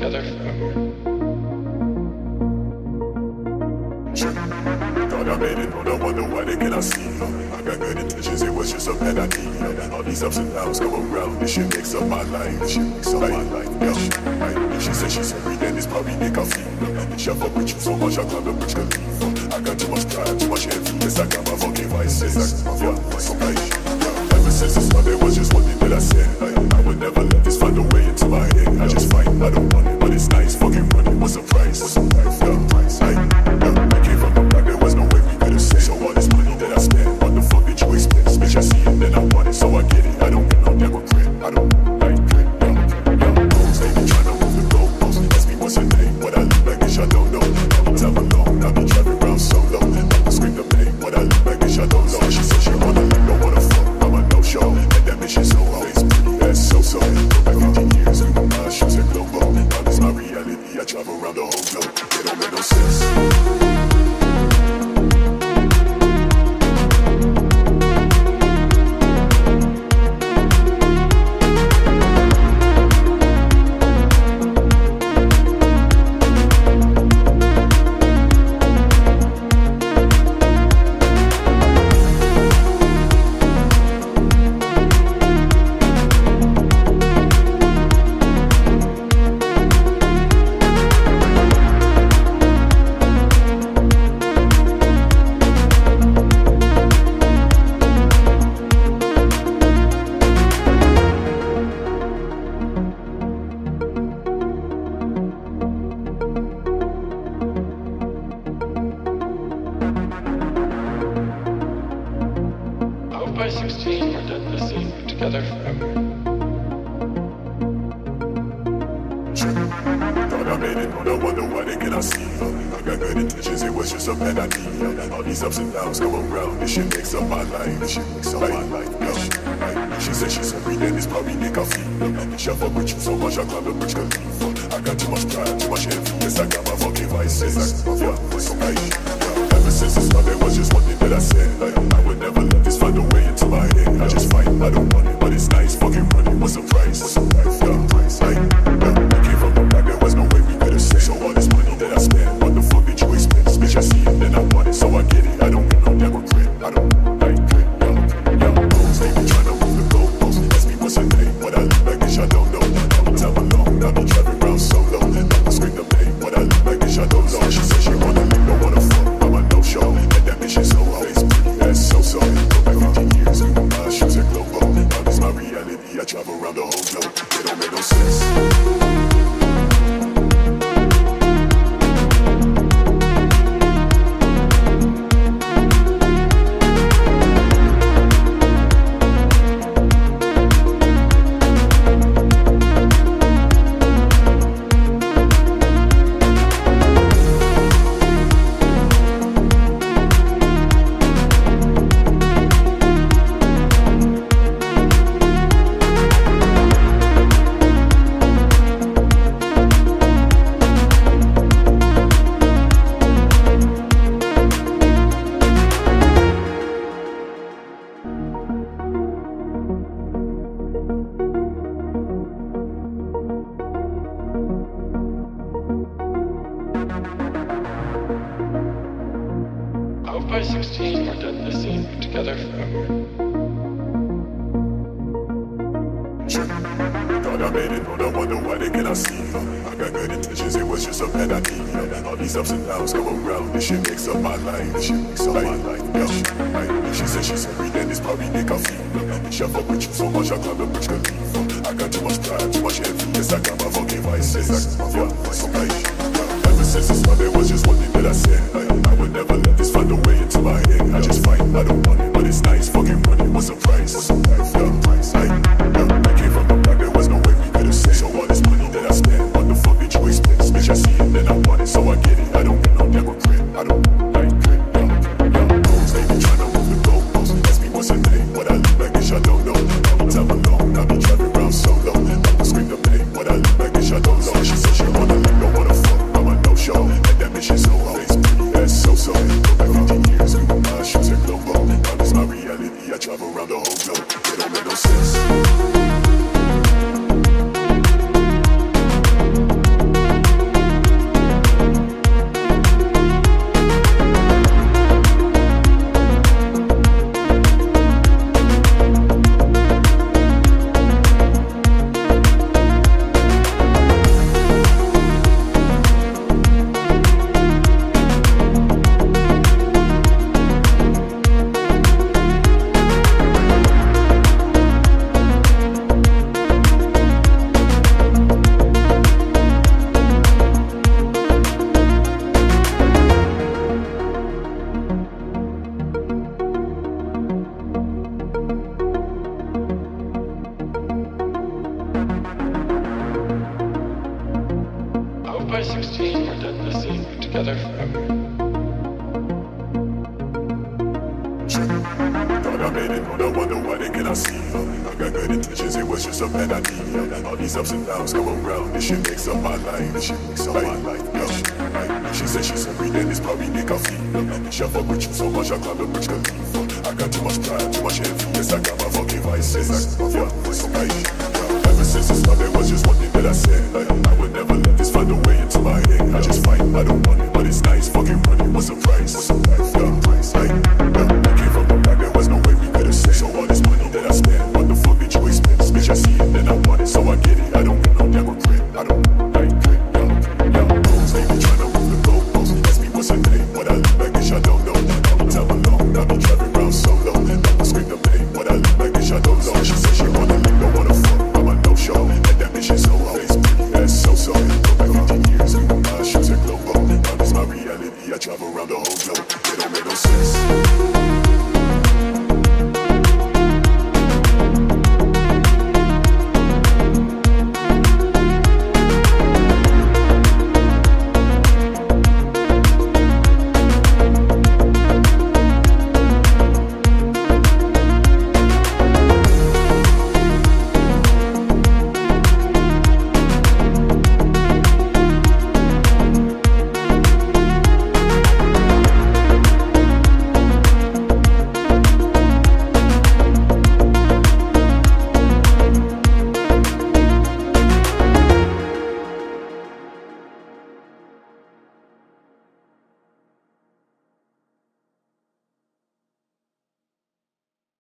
together forever. Thought I made it, but I wonder why they cannot see. I got good intentions, it was just a bad idea. All these ups and downs go around, this shit makes up my life. This shit makes up my life. Yeah. She said she's every day, this probably make her feel. And she fuck with you so much, I climb the bridge Khalifa. I got too much pride, too much envy. I got my fucking vices. Yeah, so yeah. Ever since the start, there was just one thing that I said. I would never let this find a way into my head. I just fight, I don't want it, but it's nice. Fucking running, what's the price? What's the price? Yeah, I came from the back, there was no way we could have said. So all this money that I spent, what the fuck did you expect? Bitch, I see it, then I want it, so I get it. I don't get no damn regret. I don't like it. They be trying to move the goalposts. Ask me what's her name, what I look like, bitch, I don't know. All the time alone, I be driving around solo. I scream the name, what I look like, bitch, I don't know. She said she wanna leave, don't wanna fuck, I'm a no-show. And that bitch is so always pretty, that's so-so. Go back 15 years, and my shoes are global. Now this my reality, I travel around the whole globe. It don't make no sense. By 16, we're done the same together forever. Thought I made it, but I wonder why they cannot see. I got good intentions, it was just a bad idea. All these ups and downs go around, this shit makes up my life. This shit makes up my life. Yeah. She said she's every day, this probably make her feel. And she fuck with you so much, I climb the bridge Khalifa. I got too much pride, too much envy. Yes, I got my fucking vices. Yeah, so yeah. Ever since the start, there was just one thing that I said. I would never let this find a way into my head. I just fight, I don't want it, but it's nice. Fucking running, what's the price? What's the price? Yeah, I came from the back, there was no way we could have said. So all this money that I spent, what the fuck did you expect? Bitch, I see it, then I want it, so I get it. I don't get no damn regret. I don't like it. They be trying to move the goalposts. Ask me what's her name, what I look like, bitch, I don't know. All the time alone, I be driving around solo. I scream the name, what I look like, bitch, I don't know. She said she wanna leave, don't wanna fuck, I'm a no-show. And that bitch is so always pretty, that's so-so. Go back 15 years, and my shoes are global. Now this my reality, I travel around the whole globe. It don't make no sense. By 16, we're done the same together forever. Thought I made it, but I wonder why they cannot see. I got good intentions, it was just a bad idea. All these ups and downs go around, this shit makes up my life. This shit makes up my life. Yeah. She said she's every day, this probably make her feel. And she fuck with you so much, I climb the bridge Khalifa. I got too much pride, too much envy. Yes, I got my fucking vices. Yeah, so ever since the start, there was just one thing that I said. I would never let this find a way into my head. I just fight, I don't want it, but it's nice. Fucking running, what's the price? What's the price? Yeah. I came from the back, there was no way we could have said. So all this money that I spent, what the fuck did you expect? Bitch, I see it, then I want it, so I get it. I don't get no damn regret. I don't like it. They be trying to move the goalposts. Ask me what's her name, what I look like, bitch, I don't know. All the time alone, I be driving around solo. I scream the name, what I look like, bitch, I don't know. She said she wanna leave, don't wanna 16 were done the scene together forever. Thought I made it, but I wonder why they cannot see. I got good intentions, it was just a bad idea. All these ups and downs come around, this shit makes up my life. This shit makes up my life. She said she's every day, this probably make her feel. She fuck with you so much, I climb the bridge to leave. I got too much pride, too much envy. Yes, I got my fucking vices. Yeah, it's okay. Ever since the start, there was just one thing that I said. I would never let